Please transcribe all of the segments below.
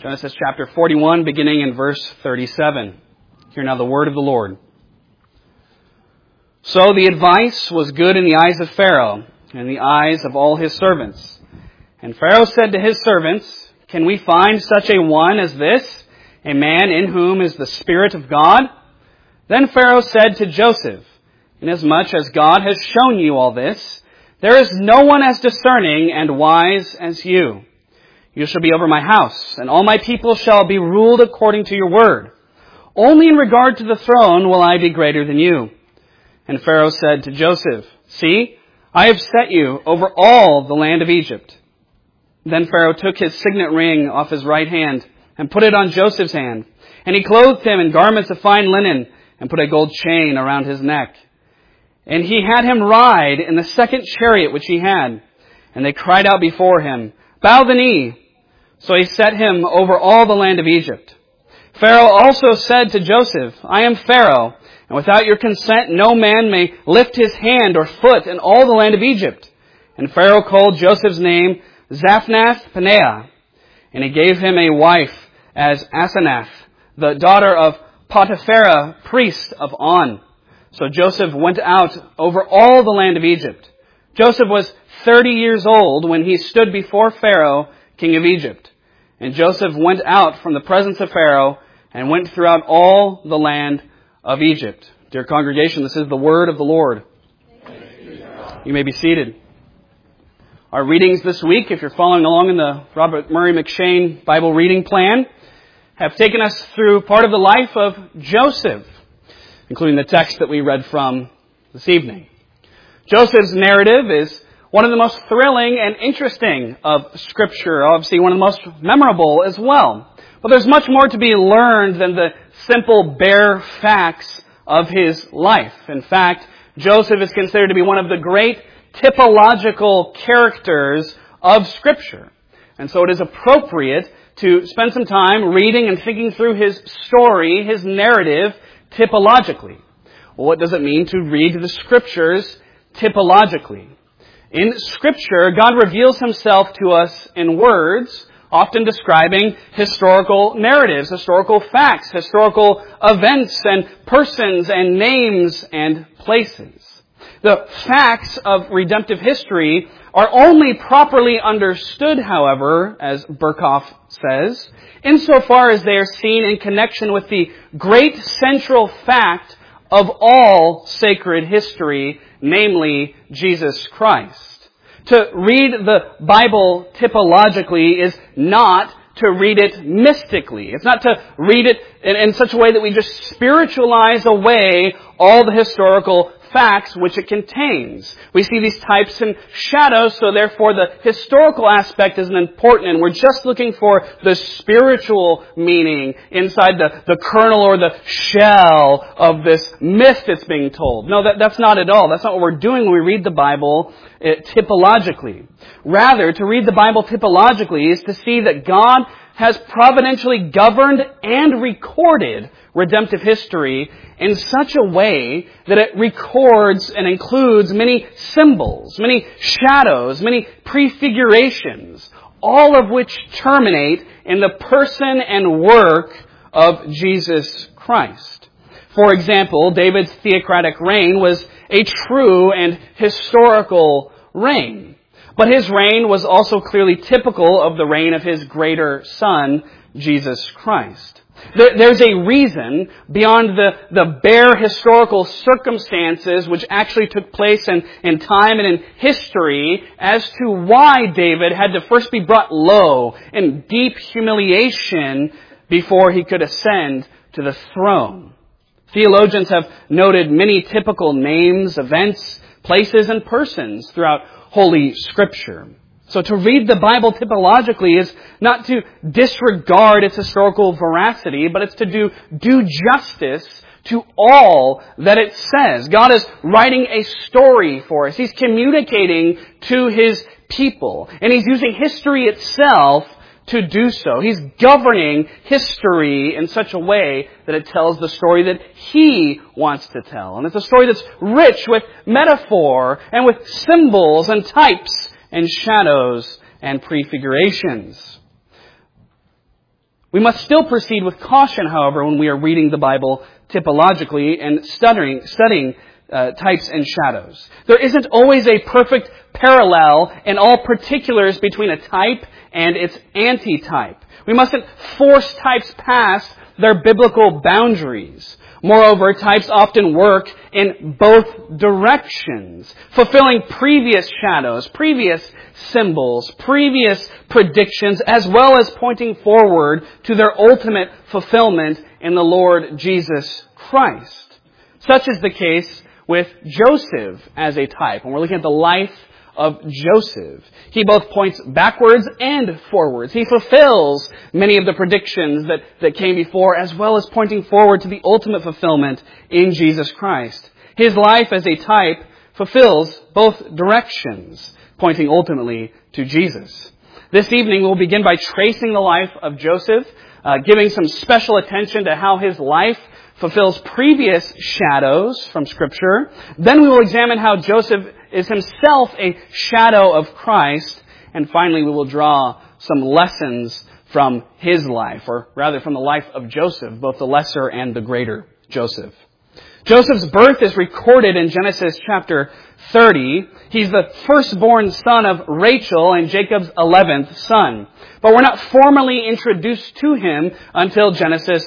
Genesis chapter 41, beginning in verse 37. Hear now the word of the Lord. So the advice was good in the eyes of Pharaoh and in the eyes of all his servants. And Pharaoh said to his servants, "Can we find such a one as this, a man in whom is the Spirit of God?" Then Pharaoh said to Joseph, "Inasmuch as God has shown you all this, there is no one as discerning and wise as you. You shall be over my house, and all my people shall be ruled according to your word. Only in regard to the throne will I be greater than you." And Pharaoh said to Joseph, "See, I have set you over all the land of Egypt." Then Pharaoh took his signet ring off his right hand and put it on Joseph's hand. And he clothed him in garments of fine linen and put a gold chain around his neck. And he had him ride in the second chariot which he had. And they cried out before him, "Bow the knee." So he set him over all the land of Egypt. Pharaoh also said to Joseph, "I am Pharaoh, and without your consent no man may lift his hand or foot in all the land of Egypt." And Pharaoh called Joseph's name Zaphnath-Paneah. And he gave him a wife as Asenath, the daughter of Potipharah, priest of On. So Joseph went out over all the land of Egypt. Joseph was 30 years old when he stood before Pharaoh, king of Egypt. And Joseph went out from the presence of Pharaoh and went throughout all the land of Egypt. Dear congregation, this is the word of the Lord. You may be seated. Our readings this week, if you're following along in the Robert Murray McShane Bible reading plan, have taken us through part of the life of Joseph, including the text that we read from this evening. Joseph's narrative is one of the most thrilling and interesting of Scripture, obviously one of the most memorable as well. But there's much more to be learned than the simple bare facts of his life. In fact, Joseph is considered to be one of the great typological characters of Scripture. And so it is appropriate to spend some time reading and thinking through his story, his narrative, typologically. Well, what does it mean to read the Scriptures typologically? In Scripture, God reveals Himself to us in words, often describing historical narratives, historical facts, historical events and persons and names and places. The facts of redemptive history are only properly understood, however, as Berkhoff says, insofar as they are seen in connection with the great central fact of all sacred history, namely Jesus Christ. To read the Bible typologically is not to read it mystically. It's not to read it in such a way that we just spiritualize away all the historical facts which it contains. We see these types and shadows, so therefore the historical aspect isn't important, and we're just looking for the spiritual meaning inside the kernel or the shell of this myth that's being told. No, that's not at all. That's not what we're doing when we read the Bible typologically. Rather, to read the Bible typologically is to see that God has providentially governed and recorded redemptive history in such a way that it records and includes many symbols, many shadows, many prefigurations, all of which terminate in the person and work of Jesus Christ. For example, David's theocratic reign was a true and historical reign. But his reign was also clearly typical of the reign of his greater Son, Jesus Christ. There's a reason beyond the bare historical circumstances which actually took place in time and in history as to why David had to first be brought low in deep humiliation before he could ascend to the throne. Theologians have noted many typical names, events, places, and persons throughout Holy Scripture. So to read the Bible typologically is not to disregard its historical veracity, but it's to do justice to all that it says. God is writing a story for us. He's communicating to His people. And He's using history itself to do so. He's governing history in such a way that it tells the story that He wants to tell. And it's a story that's rich with metaphor and with symbols and types and shadows and prefigurations. We must still proceed with caution, however, when we are reading the Bible typologically and studying types and shadows. There isn't always a perfect parallel in all particulars between a type and its antitype. We mustn't force types past their biblical boundaries. Moreover, types often work in both directions, fulfilling previous shadows, previous symbols, previous predictions, as well as pointing forward to their ultimate fulfillment in the Lord Jesus Christ. Such is the case with Joseph as a type. When we're looking at the life of Joseph, he both points backwards and forwards. He fulfills many of the predictions that came before, as well as pointing forward to the ultimate fulfillment in Jesus Christ. His life as a type fulfills both directions, pointing ultimately to Jesus. This evening we'll begin by tracing the life of Joseph, giving some special attention to how his life fulfills previous shadows from Scripture. Then we will examine how Joseph is himself a shadow of Christ. And finally, we will draw some lessons from his life, or rather from the life of Joseph, both the lesser and the greater Joseph. Joseph's birth is recorded in Genesis chapter 30. He's the firstborn son of Rachel and Jacob's 11th son. But we're not formally introduced to him until Genesis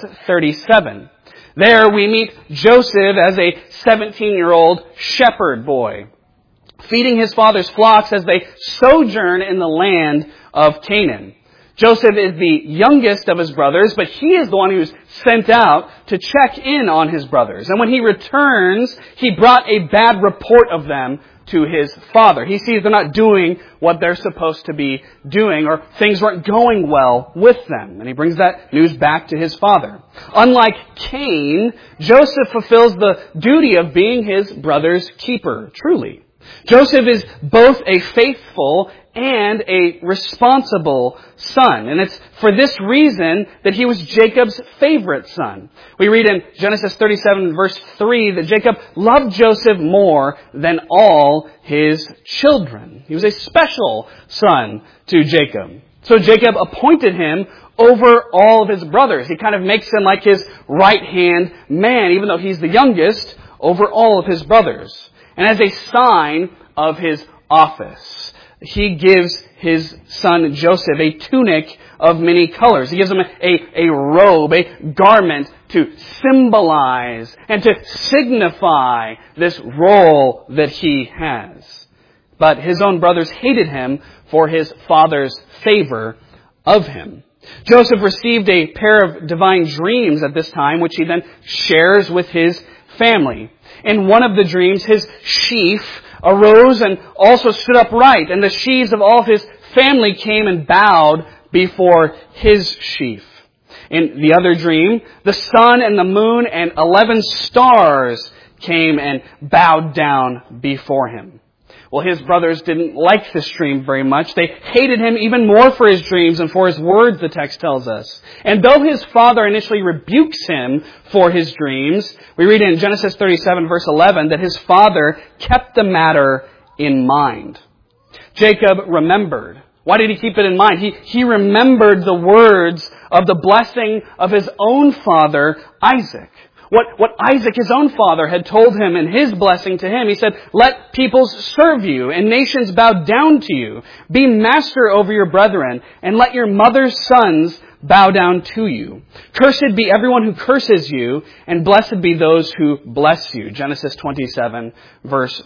37. There we meet Joseph as a 17-year-old shepherd boy, feeding his father's flocks as they sojourn in the land of Canaan. Joseph is the youngest of his brothers, but he is the one who's sent out to check in on his brothers. And when he returns, he brought a bad report of them to his father. He sees they're not doing what they're supposed to be doing, or things weren't going well with them. And he brings that news back to his father. Unlike Cain, Joseph fulfills the duty of being his brother's keeper, truly. Joseph is both a faithful and a responsible son. And it's for this reason that he was Jacob's favorite son. We read in Genesis 37 verse 3 that Jacob loved Joseph more than all his children. He was a special son to Jacob. So Jacob appointed him over all of his brothers. He kind of makes him like his right-hand man, even though he's the youngest, over all of his brothers. And as a sign of his office, he gives his son Joseph a tunic of many colors. He gives him a robe, a garment to symbolize and to signify this role that he has. But his own brothers hated him for his father's favor of him. Joseph received a pair of divine dreams at this time, which he then shares with his family. In one of the dreams, his sheaf arose and also stood upright, and the sheaves of all his family came and bowed before his sheaf. In the other dream, the sun and the moon and 11 stars came and bowed down before him. Well, his brothers didn't like this dream very much. They hated him even more for his dreams and for his words, the text tells us. And though his father initially rebukes him for his dreams, we read in Genesis 37 verse 11 that his father kept the matter in mind. Jacob remembered. Why did he keep it in mind? He remembered the words of the blessing of his own father, Isaac. What Isaac, his own father, had told him in his blessing to him. He said, "Let peoples serve you and nations bow down to you. Be master over your brethren, and let your mother's sons bow down to you. Cursed be everyone who curses you, and blessed be those who bless you." Genesis 27, verse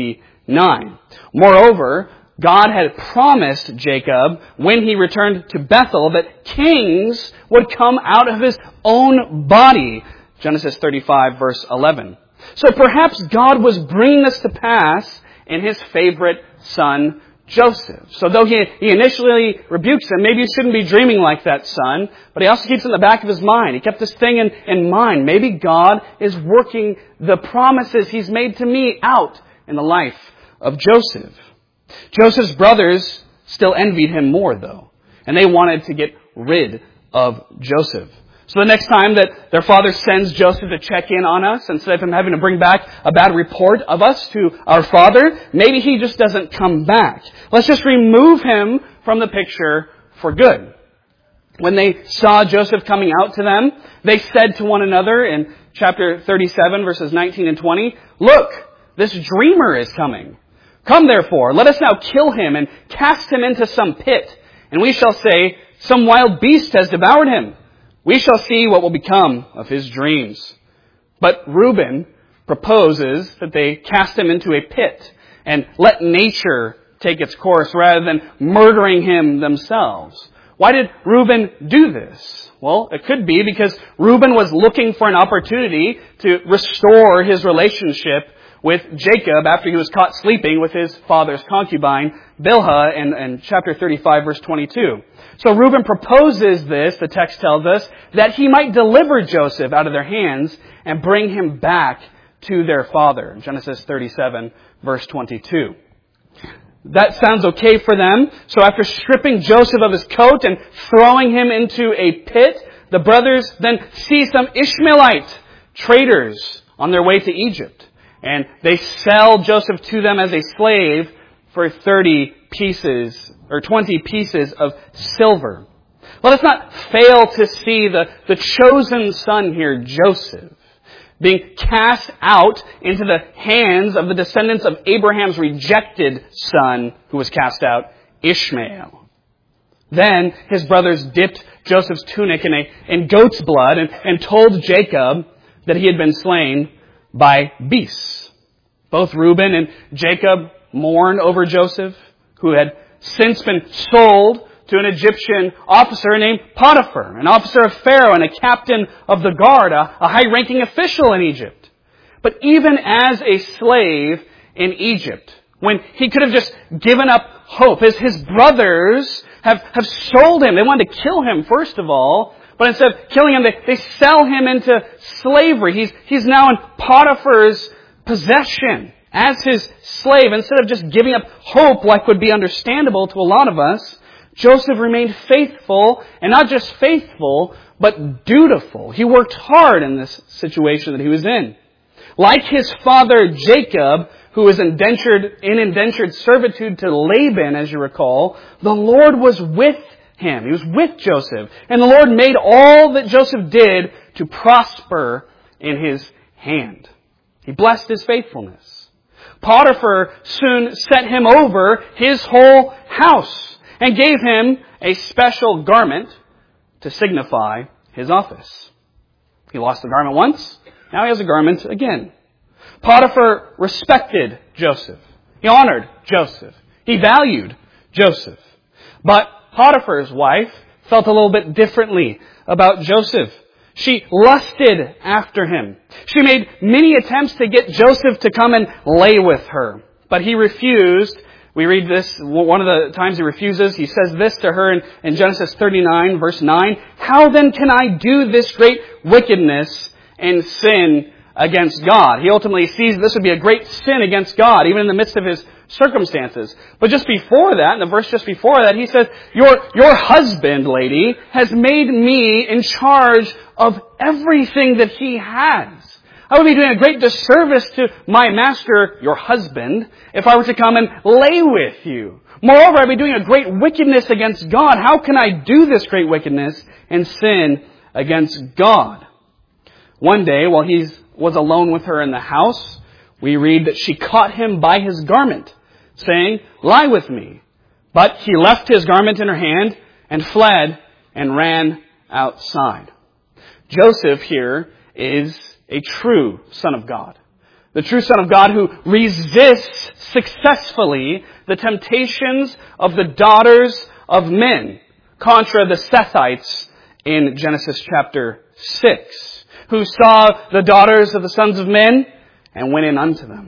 29. Moreover, God had promised Jacob, when he returned to Bethel, that kings would come out of his own body. Genesis 35, verse 11. So perhaps God was bringing this to pass in his favorite son, Joseph. So though he initially rebukes him, maybe you shouldn't be dreaming like that, son, but he also keeps it in the back of his mind. He kept this thing in mind. Maybe God is working the promises he's made to me out in the life of Joseph. Joseph's brothers still envied him more, though, and they wanted to get rid of Joseph. So the next time that their father sends Joseph to check in on us, instead of him having to bring back a bad report of us to our father, maybe he just doesn't come back. Let's just remove him from the picture for good. When they saw Joseph coming out to them, they said to one another in chapter 37, verses 19 and 20, "Look, this dreamer is coming. Come therefore, let us now kill him and cast him into some pit, and we shall say, some wild beast has devoured him. We shall see what will become of his dreams." But Reuben proposes that they cast him into a pit and let nature take its course rather than murdering him themselves. Why did Reuben do this? Well, it could be because Reuben was looking for an opportunity to restore his relationship with Jacob after he was caught sleeping with his father's concubine, Bilhah, in chapter 35, verse 22. So Reuben proposes this, the text tells us, that he might deliver Joseph out of their hands and bring him back to their father. Genesis 37, verse 22. That sounds okay for them. So after stripping Joseph of his coat and throwing him into a pit, the brothers then see some Ishmaelite traders on their way to Egypt. And they sell Joseph to them as a slave for 30 pieces or 20 pieces of silver. Let us not fail to see the chosen son here, Joseph, being cast out into the hands of the descendants of Abraham's rejected son who was cast out, Ishmael. Then his brothers dipped Joseph's tunic in goat's blood and told Jacob that he had been slain by beasts. Both Reuben and Jacob mourned over Joseph, who had since been sold to an Egyptian officer named Potiphar, an officer of Pharaoh and a captain of the guard, a high-ranking official in Egypt. But even as a slave in Egypt, when he could have just given up hope, his brothers have sold him. They wanted to kill him, first of all, but instead of killing him, they sell him into slavery. He's now in Potiphar's possession as his slave. Instead of just giving up hope like would be understandable to a lot of us, Joseph remained faithful, and not just faithful, but dutiful. He worked hard in this situation that he was in. Like his father Jacob, who was in indentured servitude to Laban, as you recall, the Lord was with him. He was with Joseph. And the Lord made all that Joseph did to prosper in his hand. He blessed his faithfulness. Potiphar soon set him over his whole house and gave him a special garment to signify his office. He lost the garment once, now he has a garment again. Potiphar respected Joseph. He honored Joseph. He valued Joseph. But Potiphar's wife felt a little bit differently about Joseph. She lusted after him. She made many attempts to get Joseph to come and lay with her, but he refused. We read this, one of the times he refuses, he says this to her in Genesis 39, verse 9, "How then can I do this great wickedness and sin against God?" He ultimately sees this would be a great sin against God, even in the midst of his circumstances. But just before that, in the verse just before that, he says, Your husband, lady, has made me in charge of everything that he has. I would be doing a great disservice to my master, your husband, if I were to come and lay with you. Moreover, I'd be doing a great wickedness against God. How can I do this great wickedness and sin against God? One day, while he was alone with her in the house, we read that she caught him by his garment, saying, "Lie with me." But he left his garment in her hand and fled and ran outside. Joseph here is a true son of God. The true son of God who resists successfully the temptations of the daughters of men, contra the Sethites in Genesis chapter 6, who saw the daughters of the sons of men and went in unto them.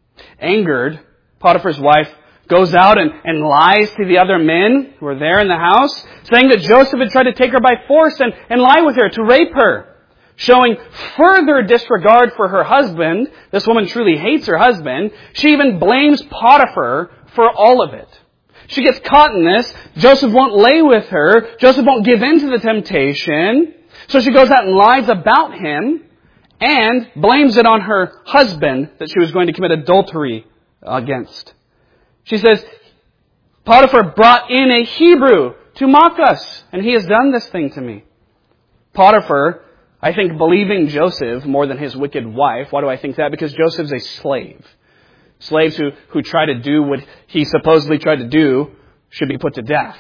Angered, Potiphar's wife goes out and lies to the other men who are there in the house, saying that Joseph had tried to take her by force and lie with her, to rape her. Showing further disregard for her husband, this woman truly hates her husband, she even blames Potiphar for all of it. She gets caught in this. Joseph won't lay with her. Joseph won't give in to the temptation. So she goes out and lies about him and blames it on her husband that she was going to commit adultery against. She says, Potiphar brought in a Hebrew to mock us, and he has done this thing to me. Potiphar, I think, believing Joseph more than his wicked wife. Why do I think that? Because Joseph's a slave. Slaves who try to do what he supposedly tried to do should be put to death.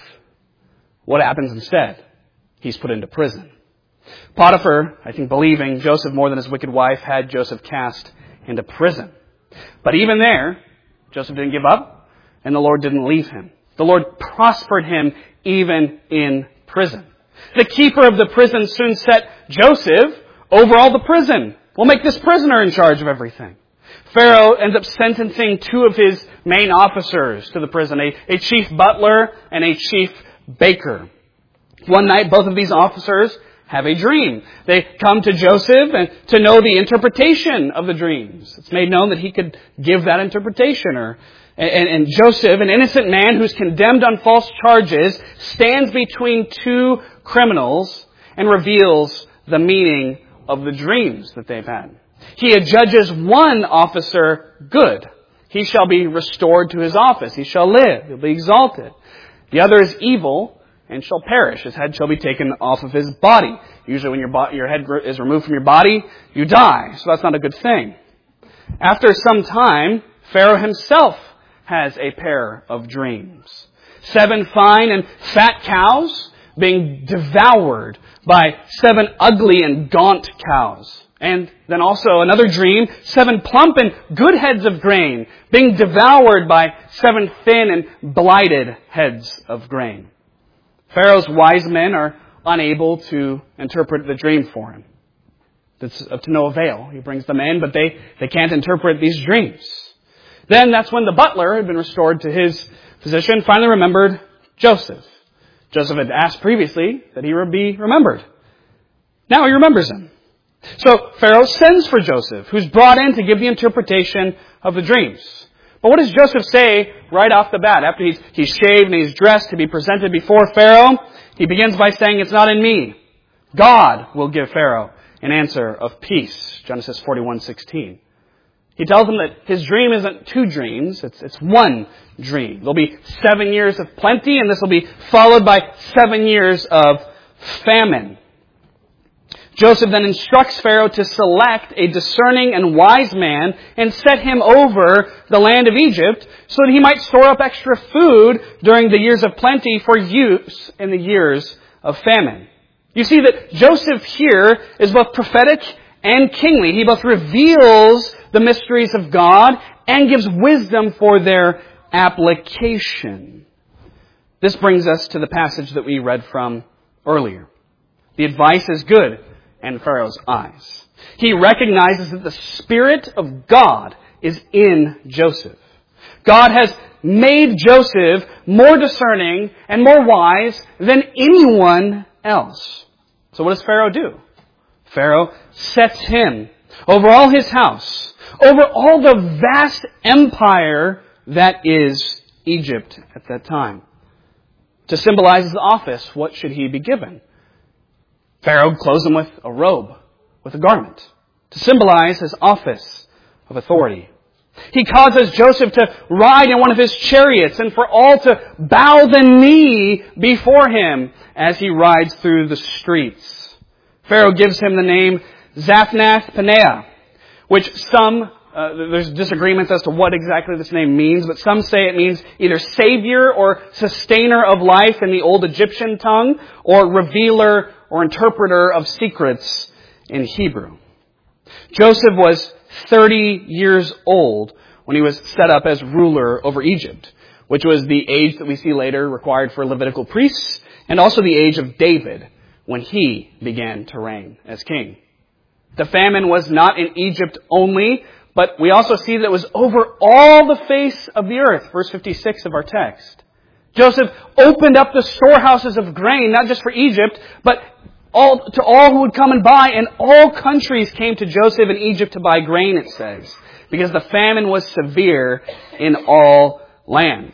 What happens instead? He's put into prison. Potiphar, I think, believing Joseph more than his wicked wife, had Joseph cast into prison. But even there, Joseph didn't give up, and the Lord didn't leave him. The Lord prospered him even in prison. The keeper of the prison soon set Joseph over all the prison. We'll make this prisoner in charge of everything. Pharaoh ends up sentencing two of his main officers to the prison, a chief butler and a chief baker. One night, both of these officers have a dream. They come to Joseph and to know the interpretation of the dreams. It's made known that he could give that interpretation. And Joseph, an innocent man who's condemned on false charges, stands between two criminals and reveals the meaning of the dreams that they've had. He adjudges one officer good. He shall be restored to his office. He shall live. He'll be exalted. The other is evil and shall perish. His head shall be taken off of his body. Usually when your head is removed from your body, you die. So that's not a good thing. After some time, Pharaoh himself has a pair of dreams. 7 fine and fat cows being devoured by 7 ugly and gaunt cows. And then also another dream, 7 plump and good heads of grain being devoured by 7 thin and blighted heads of grain. Pharaoh's wise men are unable to interpret the dream for him. It's of to no avail. He brings them in, but they can't interpret these dreams. Then that's when the butler had been restored to his position, finally remembered Joseph. Joseph had asked previously that he would be remembered. Now he remembers him. So Pharaoh sends for Joseph, who's brought in to give the interpretation of the dreams. But what does Joseph say right off the bat? After he's shaved and he's dressed to be presented before Pharaoh, he begins by saying, "It's not in me. God will give Pharaoh an answer of peace." Genesis 41:16. He tells him that his dream isn't 2 dreams, it's 1 dream. There'll be 7 years of plenty, and this will be followed by 7 years of famine. Joseph then instructs Pharaoh to select a discerning and wise man and set him over the land of Egypt so that he might store up extra food during the years of plenty for use in the years of famine. You see that Joseph here is both prophetic and kingly. He both reveals the mysteries of God and gives wisdom for their application. This brings us to the passage that we read from earlier. The advice is good in Pharaoh's eyes. He recognizes that the Spirit of God is in Joseph. God has made Joseph more discerning and more wise than anyone else. So what does Pharaoh do? Pharaoh sets him over all his house, over all the vast empire that is Egypt at that time. To symbolize his office, what should he be given? Pharaoh clothes him with a robe, with a garment, to symbolize his office of authority. He causes Joseph to ride in one of his chariots and for all to bow the knee before him as he rides through the streets. Pharaoh gives him the name Zaphnath-Paneah, which there's disagreements as to what exactly this name means, but some say it means either savior or sustainer of life in the old Egyptian tongue, or revealer or interpreter of secrets in Hebrew. Joseph was 30 years old when he was set up as ruler over Egypt, which was the age that we see later required for Levitical priests, and also the age of David when he began to reign as king. The famine was not in Egypt only, but we also see that it was over all the face of the earth, verse 56 of our text. Joseph opened up the storehouses of grain, not just for Egypt, but to all who would come and buy, and all countries came to Joseph in Egypt to buy grain, it says, because the famine was severe in all lands.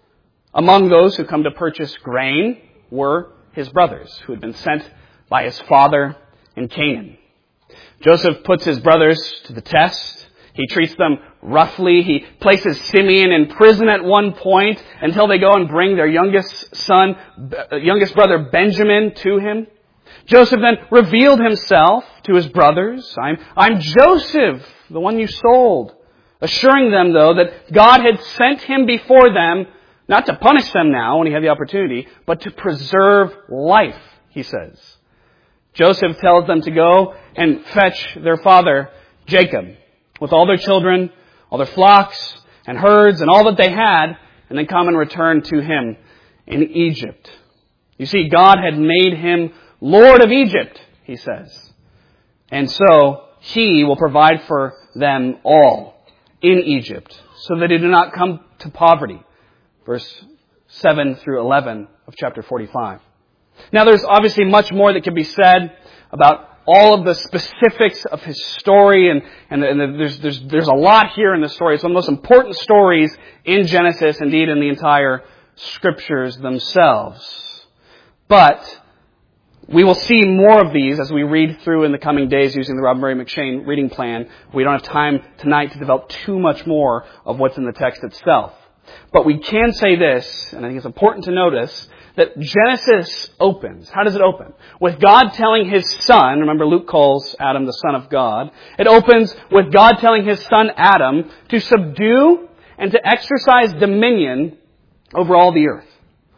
Among those who come to purchase grain were his brothers, who had been sent by his father in Canaan. Joseph puts his brothers to the test. He treats them roughly. He places Simeon in prison at one point until they go and bring their youngest brother Benjamin to him. Joseph then revealed himself to his brothers. I'm Joseph, the one you sold. Assuring them, though, that God had sent him before them, not to punish them now when he had the opportunity, but to preserve life, he says. Joseph tells them to go and fetch their father, Jacob, with all their children, all their flocks and herds and all that they had, and then come and return to him in Egypt. You see, God had made him Lord of Egypt, he says. And so, he will provide for them all in Egypt, so that they do not come to poverty. Verse 7 through 11 of chapter 45. Now, there's obviously much more that can be said about all of the specifics of his story, and there's a lot here in the story. It's one of the most important stories in Genesis, indeed in the entire Scriptures themselves. But we will see more of these as we read through in the coming days using the Robert Murray McCheyne reading plan. We don't have time tonight to develop too much more of what's in the text itself. But we can say this, and I think it's important to notice, that Genesis opens. How does it open? With God telling His Son, remember Luke calls Adam the Son of God. It opens with God telling His Son Adam to subdue and to exercise dominion over all the earth.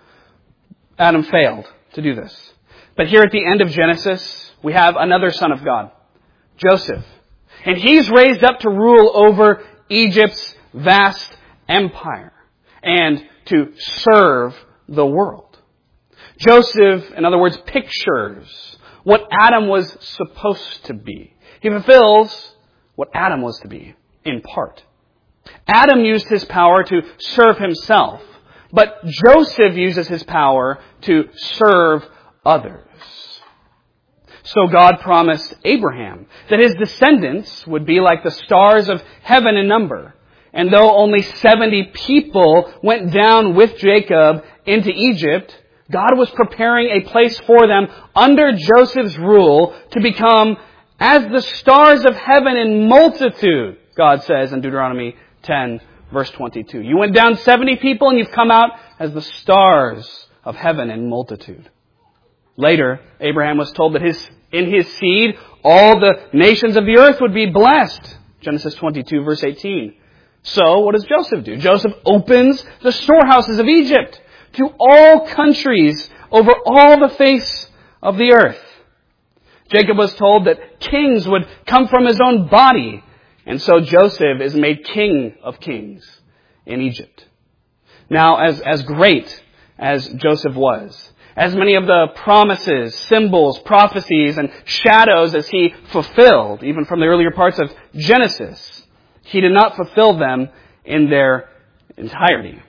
Adam failed to do this. But here at the end of Genesis, we have another Son of God, Joseph. And he's raised up to rule over Egypt's vast empire and to serve the world. Joseph, in other words, pictures what Adam was supposed to be. He fulfills what Adam was to be, in part. Adam used his power to serve himself, but Joseph uses his power to serve others. So God promised Abraham that his descendants would be like the stars of heaven in number. And though only 70 people went down with Jacob into Egypt, God was preparing a place for them under Joseph's rule to become as the stars of heaven in multitude, God says in Deuteronomy 10, verse 22. You went down 70 people and you've come out as the stars of heaven in multitude. Later, Abraham was told that in his seed, all the nations of the earth would be blessed. Genesis 22, verse 18. So, what does Joseph do? Joseph opens the storehouses of Egypt to all countries over all the face of the earth. Jacob was told that kings would come from his own body, and so Joseph is made king of kings in Egypt. Now, as great as Joseph was, as many of the promises, symbols, prophecies, and shadows as he fulfilled, even from the earlier parts of Genesis, he did not fulfill them in their entirety.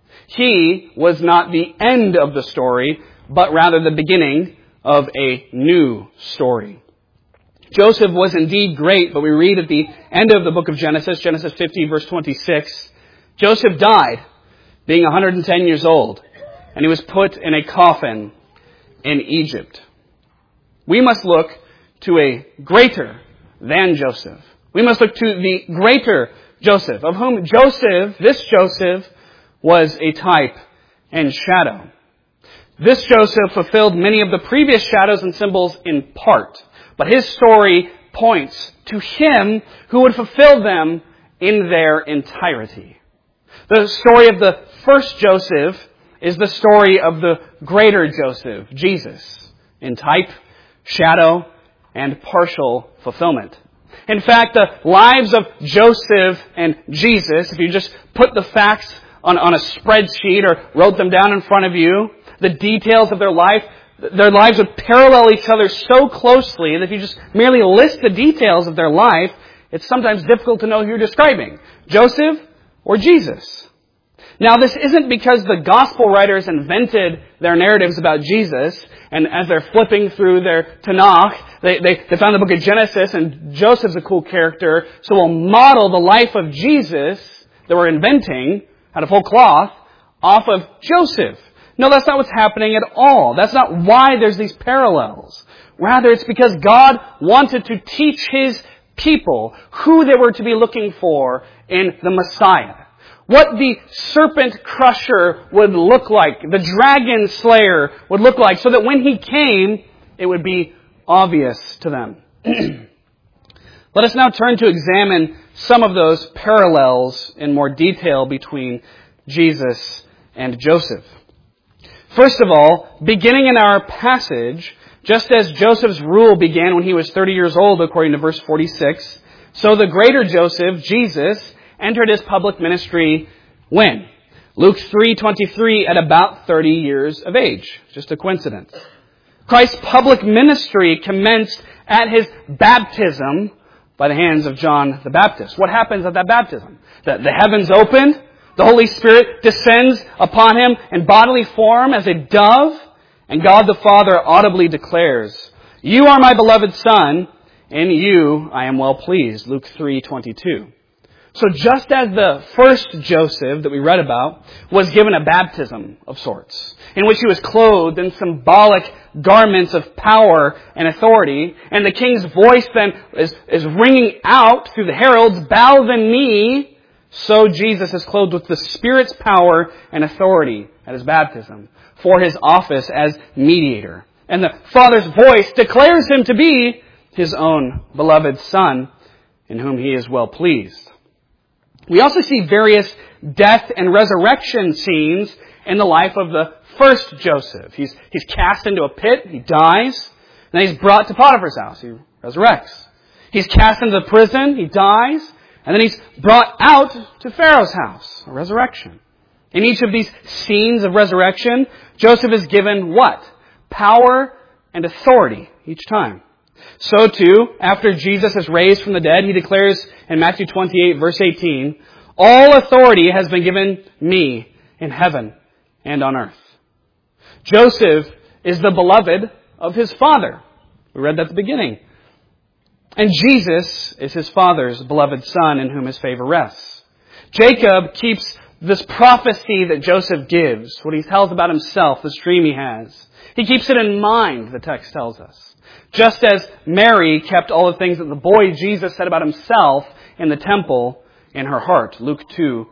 He was not the end of the story, but rather the beginning of a new story. Joseph was indeed great, but we read at the end of the book of Genesis, Genesis 50, verse 26, Joseph died, being 110 years old, and he was put in a coffin in Egypt. We must look to a greater than Joseph. We must look to the greater Joseph, of whom this Joseph, was a type and shadow. This Joseph fulfilled many of the previous shadows and symbols in part, but his story points to him who would fulfill them in their entirety. The story of the first Joseph is the story of the greater Joseph, Jesus, in type, shadow, and partial fulfillment. In fact, the lives of Joseph and Jesus, if you just put the facts on a spreadsheet or wrote them down in front of you, the details of their lives would parallel each other so closely that if you just merely list the details of their life, it's sometimes difficult to know who you're describing, Joseph or Jesus. Now, this isn't because the gospel writers invented their narratives about Jesus, and as they're flipping through their Tanakh, they found the book of Genesis, and Joseph's a cool character, so we'll model the life of Jesus that we're inventing out of whole cloth off of Joseph. No, that's not what's happening at all. That's not why there's these parallels. Rather, it's because God wanted to teach His people who they were to be looking for in the Messiah. What the serpent crusher would look like, the dragon slayer would look like, so that when he came, it would be obvious to them. Let us now turn to examine some of those parallels in more detail between Jesus and Joseph. First of all, beginning in our passage, just as Joseph's rule began when he was 30 years old, according to verse 46, so the greater Joseph, Jesus, entered his public ministry when? Luke 3:23, at about 30 years of age. Just a coincidence. Christ's public ministry commenced at his baptism by the hands of John the Baptist. What happens at that baptism? The heavens opened, the Holy Spirit descends upon him in bodily form as a dove, and God the Father audibly declares, "You are my beloved Son, in you I am well pleased." Luke 3:22. So just as the first Joseph that we read about was given a baptism of sorts, in which he was clothed in symbolic garments of power and authority, and the king's voice then is ringing out through the heralds, "Bow the knee," so Jesus is clothed with the Spirit's power and authority at his baptism for his office as mediator. And the Father's voice declares him to be his own beloved Son, in whom he is well pleased. We also see various death and resurrection scenes in the life of the first Joseph. He's cast into a pit, he dies, and then he's brought to Potiphar's house, he resurrects. He's cast into the prison, he dies, and then he's brought out to Pharaoh's house, a resurrection. In each of these scenes of resurrection, Joseph is given what? Power and authority each time. So too, after Jesus is raised from the dead, he declares in Matthew 28, verse 18, "All authority has been given me in heaven and on earth." Joseph is the beloved of his father. We read that at the beginning. And Jesus is his father's beloved son, in whom his favor rests. Jacob keeps this prophecy that Joseph gives, what he tells about himself, this dream he has. He keeps it in mind, the text tells us. Just as Mary kept all the things that the boy Jesus said about himself in the temple in her heart. Luke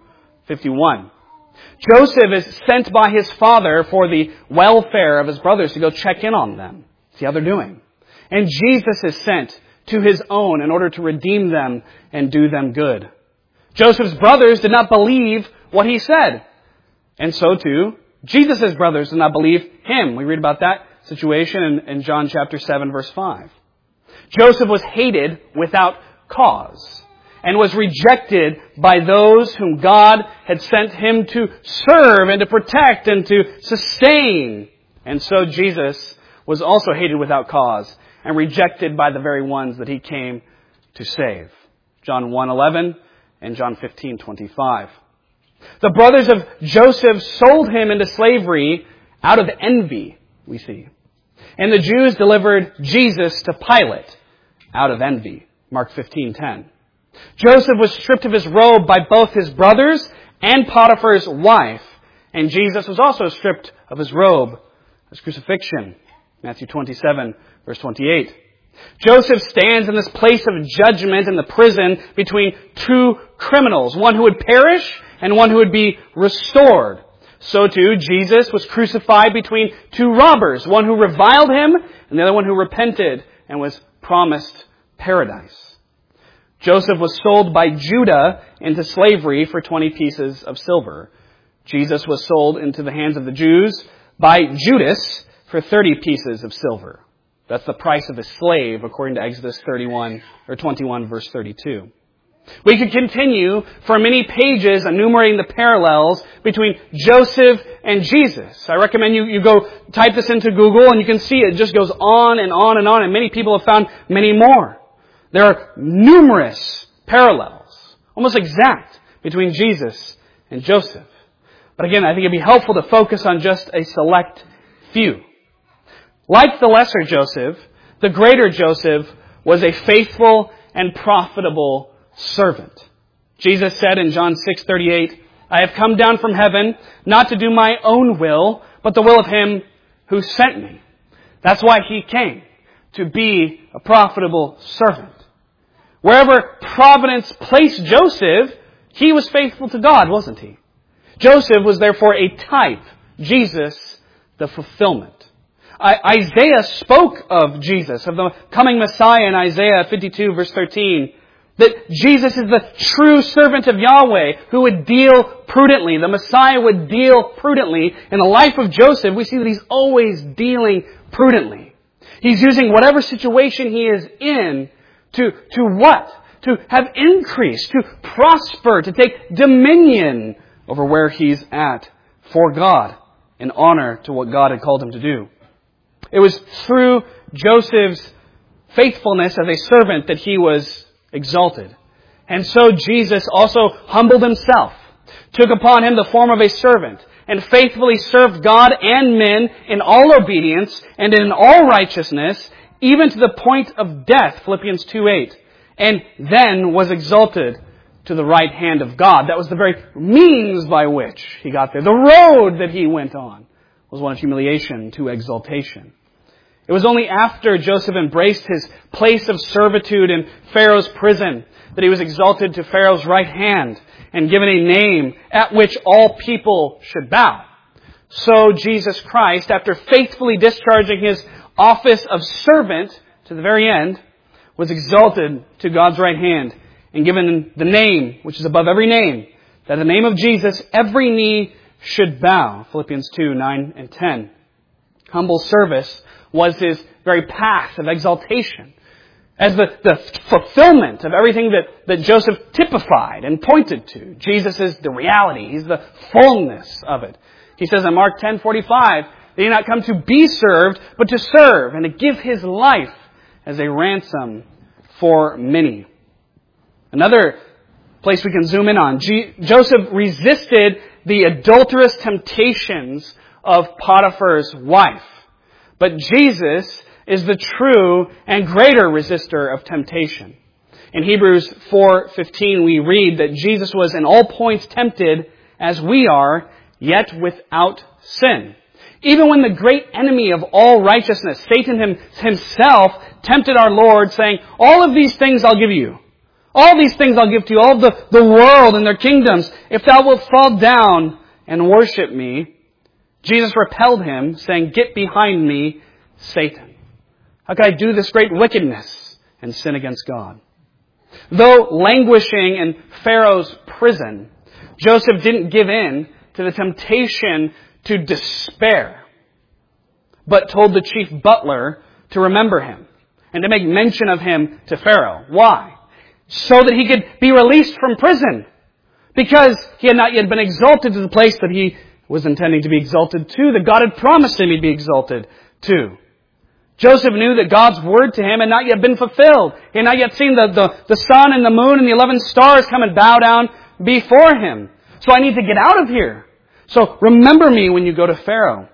2:51. Joseph is sent by his father for the welfare of his brothers to go check in on them, see how they're doing. And Jesus is sent to his own in order to redeem them and do them good. Joseph's brothers did not believe what he said. And so too, Jesus' brothers did not believe him. We read about that situation in John chapter 7, verse 5. Joseph was hated without cause and was rejected by those whom God had sent him to serve and to protect and to sustain. And so Jesus was also hated without cause and rejected by the very ones that he came to save. John 1:11 and John 15:25. The brothers of Joseph sold him into slavery out of envy, we see. And the Jews delivered Jesus to Pilate out of envy. Mark 15:10. Joseph was stripped of his robe by both his brothers and Potiphar's wife. And Jesus was also stripped of his robe, his crucifixion. Matthew 27, verse 28. Joseph stands in this place of judgment in the prison between two criminals, one who would perish and one who would be restored. So too, Jesus was crucified between two robbers, one who reviled him and the other one who repented and was promised paradise. Joseph was sold by Judah into slavery for 20 pieces of silver. Jesus was sold into the hands of the Jews by Judas for 30 pieces of silver. That's the price of a slave, according to Exodus 21, verse 32. We could continue for many pages enumerating the parallels between Joseph and Jesus. I recommend you go type this into Google and you can see it just goes on and on and on, and many people have found many more. There are numerous parallels, almost exact, between Jesus and Joseph. But again, I think it'd be helpful to focus on just a select few. Like the lesser Joseph, the greater Joseph was a faithful and profitable servant. Jesus said in John 6:38, "I have come down from heaven not to do my own will, but the will of him who sent me." That's why he came, to be a profitable servant. Wherever providence placed Joseph, he was faithful to God, wasn't he? Joseph was therefore a type. Jesus, the fulfillment. Isaiah spoke of Jesus, of the coming Messiah in Isaiah 52 verse 13, that Jesus is the true servant of Yahweh who would deal prudently. The Messiah would deal prudently. In the life of Joseph, we see that he's always dealing prudently. He's using whatever situation he is in to what? To have increase, to prosper, to take dominion over where he's at for God in honor to what God had called him to do. It was through Joseph's faithfulness as a servant that he was exalted. And so Jesus also humbled himself, took upon him the form of a servant, and faithfully served God and men in all obedience and in all righteousness, even to the point of death, Philippians 2:8, and then was exalted to the right hand of God. That was the very means by which he got there. The road that he went on was one of humiliation to exaltation. It was only after Joseph embraced his place of servitude in Pharaoh's prison that he was exalted to Pharaoh's right hand and given a name at which all people should bow. So Jesus Christ, after faithfully discharging his office of servant to the very end, was exalted to God's right hand and given the name which is above every name, that at the name of Jesus every knee should bow. Philippians 2:9 and 10. Humble service was his very path of exaltation, as the fulfillment of everything that Joseph typified and pointed to. Jesus is the reality. He's the fullness of it. He says in Mark 10:45, that he did not come to be served, but to serve and to give his life as a ransom for many. Another place we can zoom in on. Joseph resisted the adulterous temptations of Potiphar's wife. But Jesus is the true and greater resistor of temptation. In Hebrews 4:15 we read that Jesus was in all points tempted as we are, yet without sin. Even when the great enemy of all righteousness, Satan himself, tempted our Lord, saying, all of these things I'll give you. All these things I'll give to you, all of the world and their kingdoms, if thou wilt fall down and worship me. Jesus repelled him, saying, get behind me, Satan. How can I do this great wickedness and sin against God? Though languishing in Pharaoh's prison, Joseph didn't give in to the temptation to despair, but told the chief butler to remember him and to make mention of him to Pharaoh. Why? So that he could be released from prison, because he had not yet been exalted to the place that he was intending to be exalted to, that God had promised him he'd be exalted to. Joseph knew that God's word to him had not yet been fulfilled. He had not yet seen the sun and the moon and the 11 stars come and bow down before him. So I need to get out of here. So remember me when you go to Pharaoh.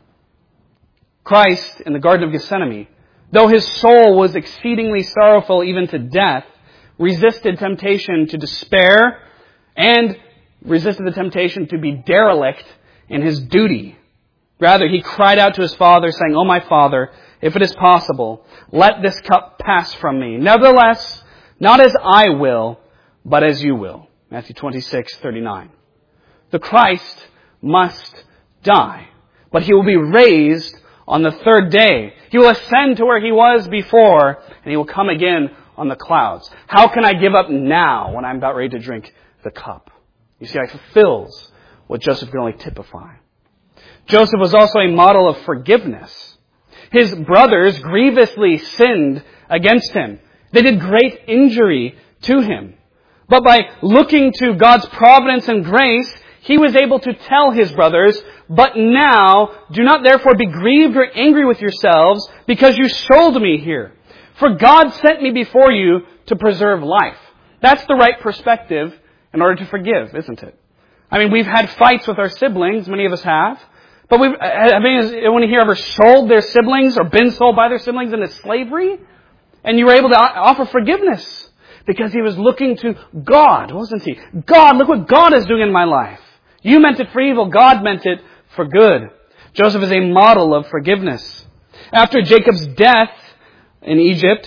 Christ, in the Garden of Gethsemane, though his soul was exceedingly sorrowful even to death, resisted temptation to despair and resisted the temptation to be derelict in his duty. Rather, he cried out to his Father, saying, O my Father, if it is possible, let this cup pass from me. Nevertheless, not as I will, but as you will. Matthew 26:39. The Christ must die, but he will be raised on the third day. He will ascend to where he was before, and he will come again on the clouds. How can I give up now when I'm about ready to drink the cup? You see, it fulfills what Joseph could only typify. Joseph was also a model of forgiveness. His brothers grievously sinned against him. They did great injury to him. But by looking to God's providence and grace, he was able to tell his brothers, but now do not therefore be grieved or angry with yourselves because you sold me here. For God sent me before you to preserve life. That's the right perspective in order to forgive, isn't it? I mean, we've had fights with our siblings, many of us have. But when you hear ever sold their siblings or been sold by their siblings into slavery, and you were able to offer forgiveness because he was looking to God, wasn't he? God, look what God is doing in my life. You meant it for evil, God meant it for good. Joseph is a model of forgiveness. After Jacob's death in Egypt,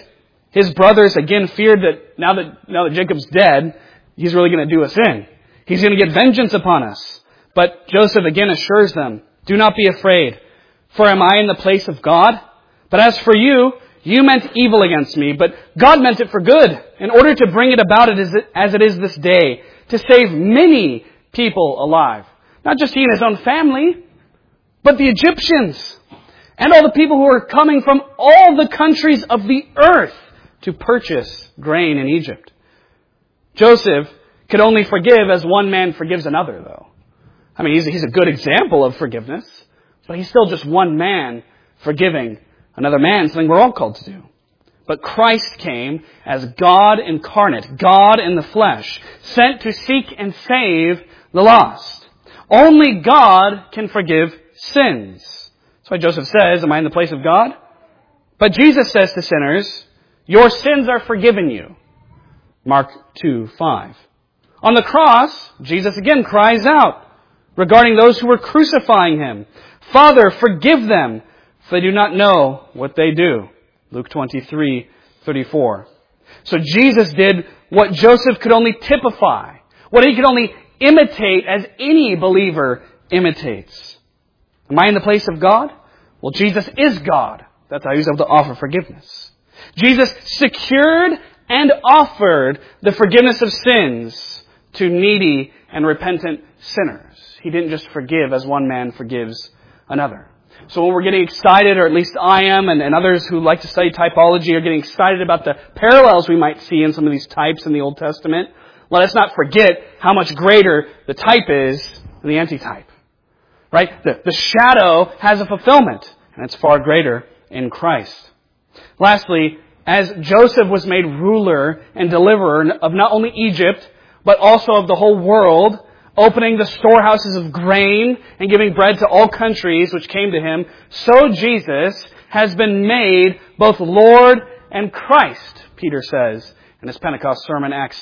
His brothers again feared that now that Jacob's dead, he's really going to do us in. He's going to get vengeance upon us. But Joseph again assures them, do not be afraid, for am I in the place of God? But as for you, you meant evil against me, but God meant it for good, in order to bring it about as it is this day, to save many people alive. Not just he and his own family, but the Egyptians, and all the people who are coming from all the countries of the earth to purchase grain in Egypt. Joseph could only forgive as one man forgives another, though. I mean, he's a good example of forgiveness, but he's still just one man forgiving another man, something we're all called to do. But Christ came as God incarnate, God in the flesh, sent to seek and save the lost. Only God can forgive sins. That's why Joseph says, am I in the place of God? But Jesus says to sinners, your sins are forgiven you. Mark 2:5. On the cross, Jesus again cries out regarding those who were crucifying Him. Father, forgive them, for they do not know what they do. Luke 23:34. So Jesus did what Joseph could only typify, what he could only imitate as any believer imitates. Am I in the place of God? Well, Jesus is God. That's how He's able to offer forgiveness. Jesus secured and offered the forgiveness of sins to needy and repentant sinners. He didn't just forgive as one man forgives another. So when we're getting excited, or at least I am, and others who like to study typology are getting excited about the parallels we might see in some of these types in the Old Testament, let us not forget how much greater the type is than the antitype. Right? The shadow has a fulfillment, and it's far greater in Christ. Lastly, as Joseph was made ruler and deliverer of not only Egypt, but also of the whole world, opening the storehouses of grain and giving bread to all countries which came to him, so Jesus has been made both Lord and Christ, Peter says in his Pentecost sermon, Acts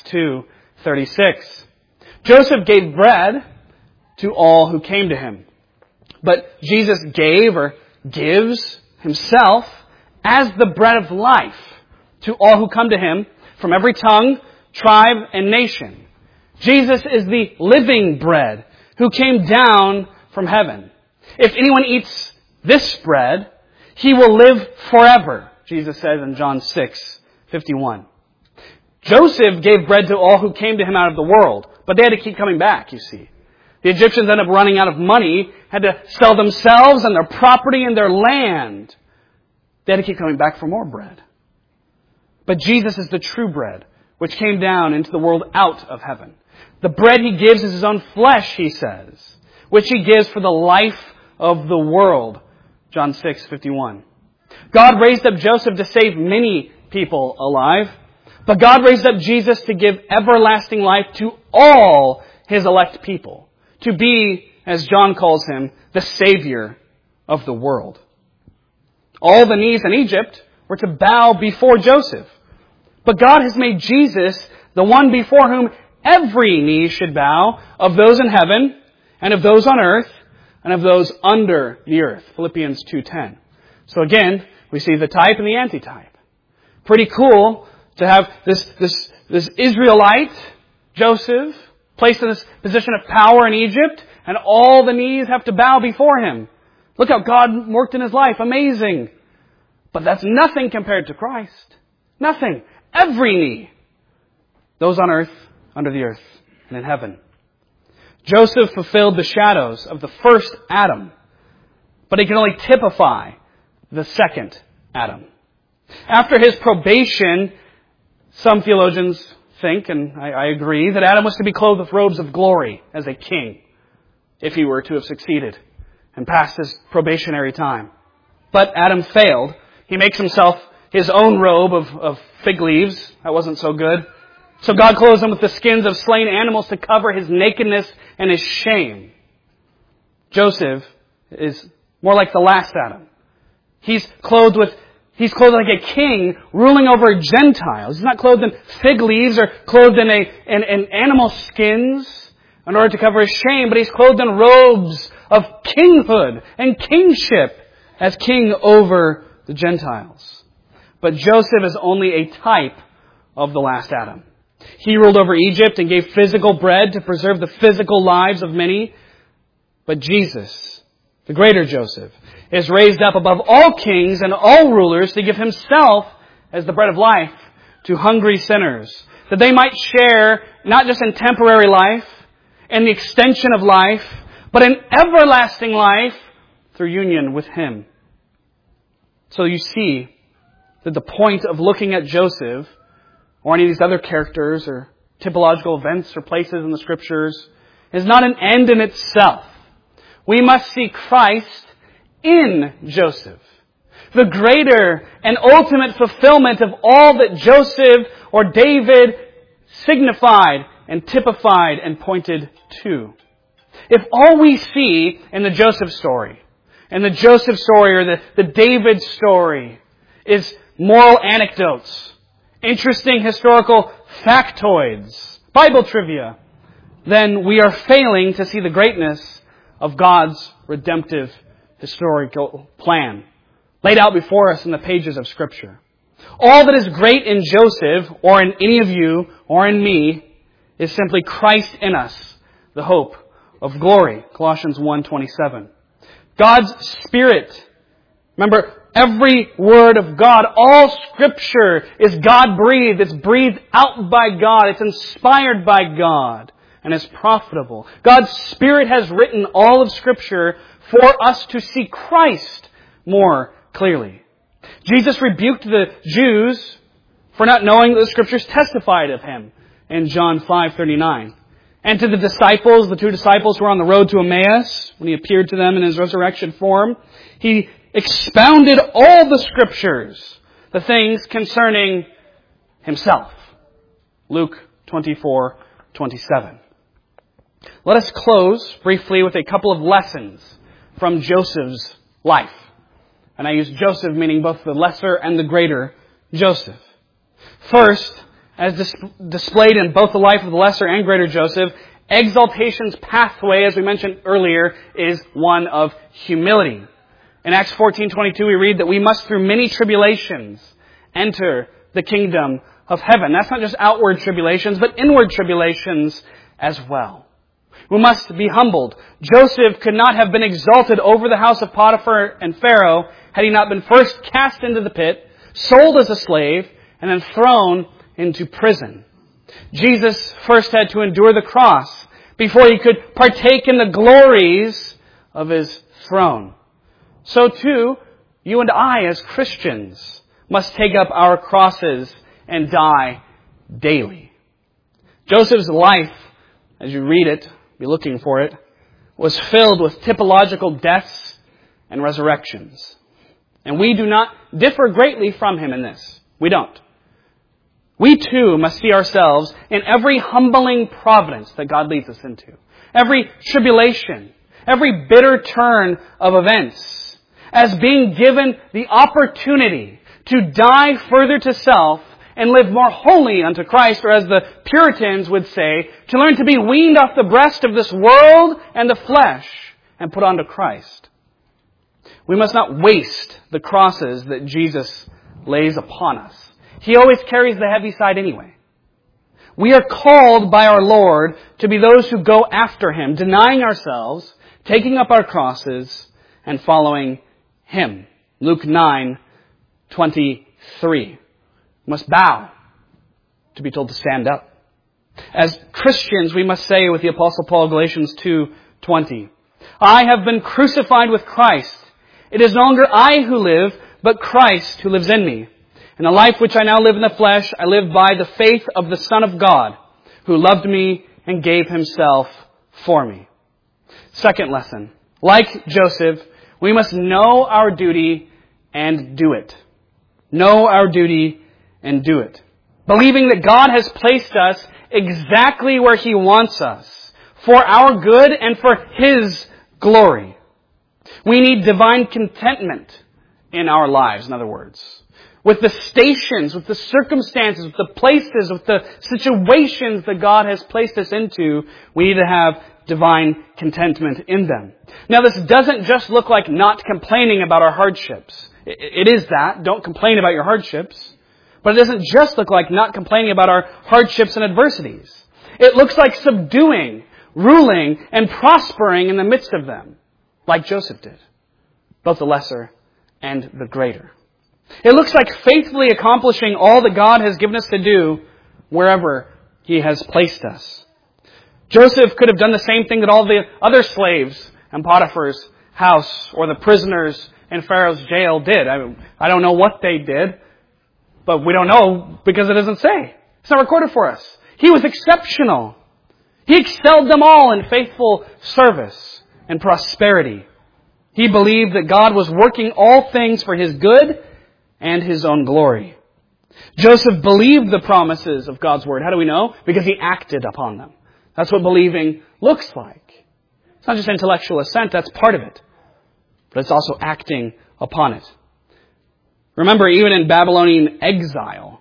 2:36. Joseph gave bread to all who came to him. But Jesus gave or gives Himself as the bread of life to all who come to Him from every tongue, tribe, and nation. Jesus is the living bread who came down from heaven. If anyone eats this bread, he will live forever, Jesus says in John 6:51. Joseph gave bread to all who came to him out of the world, but they had to keep coming back, you see. The Egyptians ended up running out of money, had to sell themselves and their property and their land. They had to keep coming back for more bread. But Jesus is the true bread, which came down into the world out of heaven. The bread He gives is His own flesh, He says, which He gives for the life of the world. John 6:51. God raised up Joseph to save many people alive, but God raised up Jesus to give everlasting life to all His elect people, to be, as John calls Him, the Savior of the world. All the knees in Egypt were to bow before Joseph, but God has made Jesus the one before whom every knee should bow, of those in heaven, and of those on earth, and of those under the earth. Philippians 2:10. So again, we see the type and the antitype. Pretty cool to have this Israelite, Joseph, placed in this position of power in Egypt, and all the knees have to bow before him. Look how God worked in his life. Amazing. But that's nothing compared to Christ. Nothing. Every knee. Those on earth, under the earth, and in heaven. Joseph fulfilled the shadows of the first Adam, but he can only typify the second Adam. After his probation, some theologians think, and I agree, that Adam was to be clothed with robes of glory as a king, if he were to have succeeded and passed his probationary time. But Adam failed. He makes himself his own robe of fig leaves. That wasn't so good. So God clothes him with the skins of slain animals to cover his nakedness and his shame. Joseph is more like the last Adam. He's clothed like a king ruling over Gentiles. He's not clothed in fig leaves or clothed in animal skins in order to cover his shame, but he's clothed in robes of kinghood and kingship as king over the Gentiles. but Joseph is only a type of the last Adam. He ruled over Egypt and gave physical bread to preserve the physical lives of many. But Jesus, the greater Joseph, is raised up above all kings and all rulers to give Himself as the bread of life to hungry sinners, that they might share not just in temporary life and the extension of life, but in everlasting life through union with Him. So you see that the point of looking at Joseph or any of these other characters or typological events or places in the Scriptures is not an end in itself. We must see Christ in Joseph, the greater and ultimate fulfillment of all that Joseph or David signified and typified and pointed to. If all we see in the Joseph story, or the David story, is moral anecdotes, interesting historical factoids, Bible trivia, then we are failing to see the greatness of God's redemptive historical plan laid out before us in the pages of Scripture. All that is great in Joseph, or in any of you, or in me, is simply Christ in us, the hope of glory. Colossians 1:27. God's Spirit. Remember, every word of God, all Scripture is God-breathed. It's breathed out by God. It's inspired by God. And is profitable. God's Spirit has written all of Scripture for us to see Christ more clearly. Jesus rebuked the Jews for not knowing that the Scriptures testified of Him in John 5:39. And to the disciples, the two disciples who were on the road to Emmaus, when He appeared to them in His resurrection form, He expounded all the Scriptures, the things concerning Himself. Luke 24:27. Let us close briefly with a couple of lessons from Joseph's life. And I use Joseph meaning both the lesser and the greater Joseph. First, as displayed in both the life of the lesser and greater Joseph, exaltation's pathway, as we mentioned earlier, is one of humility. In Acts 14:22 we read that we must through many tribulations enter the kingdom of heaven. That's not just outward tribulations, but inward tribulations as well. We must be humbled. Joseph could not have been exalted over the house of Potiphar and Pharaoh had he not been first cast into the pit, sold as a slave, and then thrown into prison. Jesus first had to endure the cross before He could partake in the glories of His throne. So too, you and I as Christians must take up our crosses and die daily. Joseph's life, as you read it, be looking for it, was filled with typological deaths and resurrections. And we do not differ greatly from him in this. We don't. We too must see ourselves in every humbling providence that God leads us into. Every tribulation, every bitter turn of events, as being given the opportunity to die further to self and live more wholly unto Christ, or as the Puritans would say, to learn to be weaned off the breast of this world and the flesh and put onto Christ. We must not waste the crosses that Jesus lays upon us. He always carries the heavy side anyway. We are called by our Lord to be those who go after Him, denying ourselves, taking up our crosses, and following Him. Luke 9:23. We must bow to be told to stand up. As Christians, we must say with the Apostle Paul, Galatians 2:20, I have been crucified with Christ. It is no longer I who live, but Christ who lives in me. And the life which I now live in the flesh, I live by the faith of the Son of God, who loved me and gave Himself for me. Second lesson. Like Joseph, we must know our duty and do it. Know our duty and do it. Believing that God has placed us exactly where He wants us, for our good and for His glory. We need divine contentment in our lives, in other words. With the stations, with the circumstances, with the places, with the situations that God has placed us into, we need to have divine contentment in them. Now, this doesn't just look like not complaining about our hardships. It is that. Don't complain about your hardships. But it doesn't just look like not complaining about our hardships and adversities. It looks like subduing, ruling, and prospering in the midst of them, like Joseph did, both the lesser and the greater. It looks like faithfully accomplishing all that God has given us to do wherever He has placed us. Joseph could have done the same thing that all the other slaves in Potiphar's house or the prisoners in Pharaoh's jail did. I don't know what they did, but we don't know because it doesn't say. It's not recorded for us. He was exceptional. He excelled them all in faithful service and prosperity. He believed that God was working all things for His good and His own glory. Joseph believed the promises of God's Word. How do we know? Because he acted upon them. That's what believing looks like. It's not just intellectual assent, that's part of it. But it's also acting upon it. Remember, even in Babylonian exile,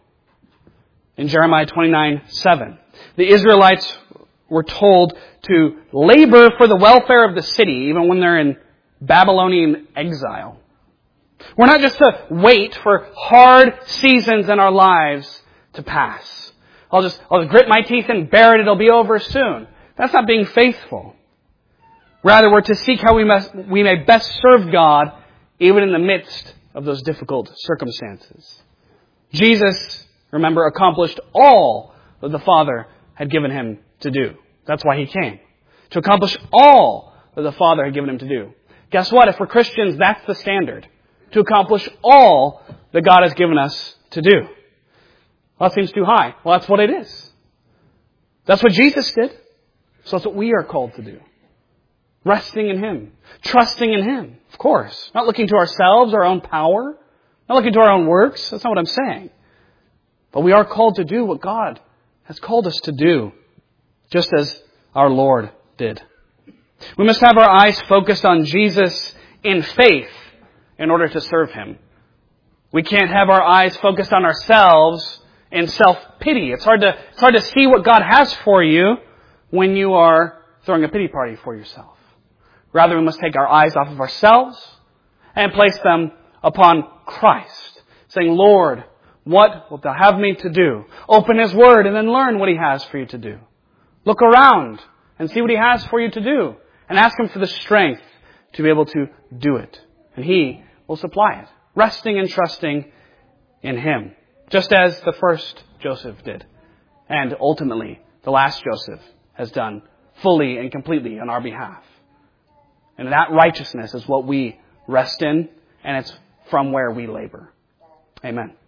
in Jeremiah 29:7, the Israelites were told to labor for the welfare of the city, even when they're in Babylonian exile. We're not just to wait for hard seasons in our lives to pass. I'll just grit my teeth and bear it, it'll be over soon. That's not being faithful. Rather, we're to seek how we may best serve God even in the midst of those difficult circumstances. Jesus, remember, accomplished all that the Father had given Him to do. That's why He came. To accomplish all that the Father had given Him to do. Guess what? If we're Christians, that's the standard. To accomplish all that God has given us to do. Well, that seems too high. Well, that's what it is. That's what Jesus did. So that's what we are called to do. Resting in Him. Trusting in Him, of course. Not looking to ourselves, our own power. Not looking to our own works. That's not what I'm saying. But we are called to do what God has called us to do. Just as our Lord did. We must have our eyes focused on Jesus in faith in order to serve Him. We can't have our eyes focused on ourselves in self-pity. It's hard to see what God has for you when you are throwing a pity party for yourself. Rather, we must take our eyes off of ourselves and place them upon Christ, saying, Lord, what wilt Thou have me to do? Open His Word and then learn what He has for you to do. Look around and see what He has for you to do. And ask Him for the strength to be able to do it. And He will supply it. Resting and trusting in Him. Just as the first Joseph did. And ultimately, the last Joseph has done fully and completely on our behalf. And that righteousness is what we rest in, and it's from where we labor. Amen.